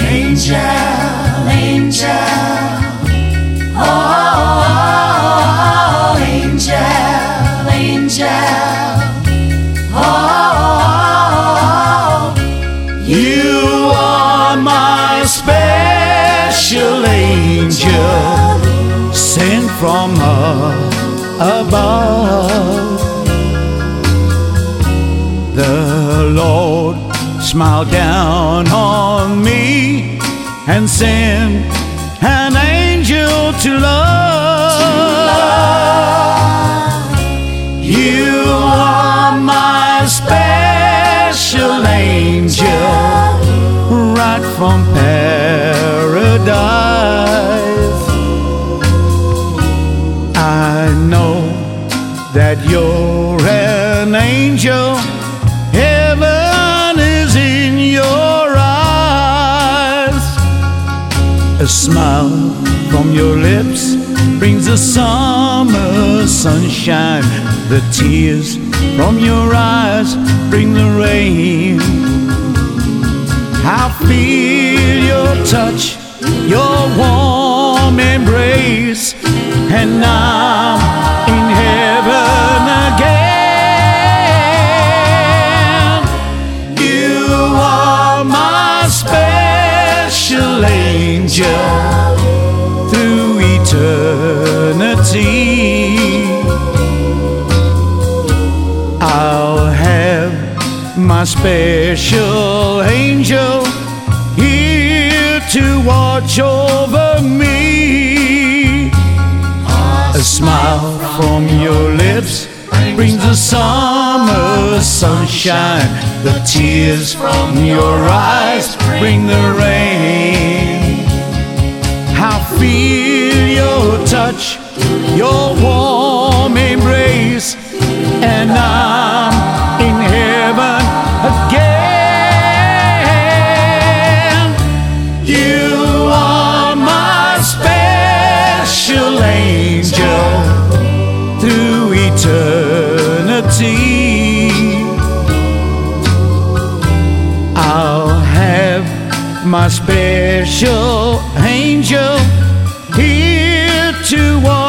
Angel, angel, oh, angel, angel, oh, you are my special angel, sent from above. The Lord smiled down on me and sent an angel to love. You are my special angel, right from paradise. I know that you're an angel. Heaven is in your eyes. A smile from your lips brings the summer sunshine. The tears from your eyes bring the rain. I feel your touch, your warm embrace, and I'm in heaven again. Special angel through eternity. I'll have my special angel here to watch over me. A smile from your lips brings the summer sunshine. The tears from your eyes bring the rain. I feel your touch, your warm embrace, and I'm in heaven again. You are my special angel through eternity. I'll have my special angel here to watch